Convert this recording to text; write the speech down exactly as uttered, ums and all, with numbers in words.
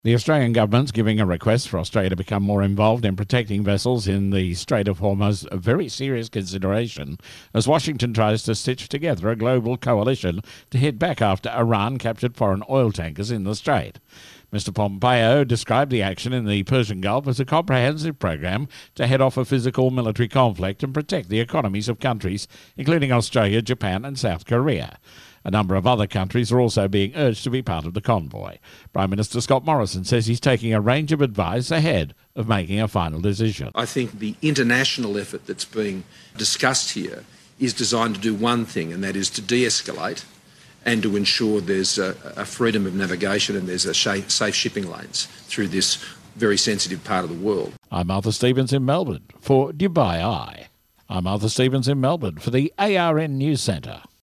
The Australian government's giving a request for Australia to become more involved in protecting vessels in the Strait of Hormuz a very serious consideration as Washington tries to stitch together a global coalition to hit back after Iran captured foreign oil tankers in the strait. Mister Pompeo described the action in the Persian Gulf as a comprehensive program to head off a physical military conflict and protect the economies of countries, including Australia, Japan and South Korea. A number of other countries are also being urged to be part of the convoy. Prime Minister Scott Morrison says he's taking a range of advice ahead of making a final decision. I think the international effort that's being discussed here is designed to do one thing, and that is to de-escalate and to ensure there's a, a freedom of navigation and there's a safe shipping lanes through this very sensitive part of the world. I'm Arthur Stevens in Melbourne for Dubai Eye. I'm Arthur Stevens in Melbourne for the A R N News Centre.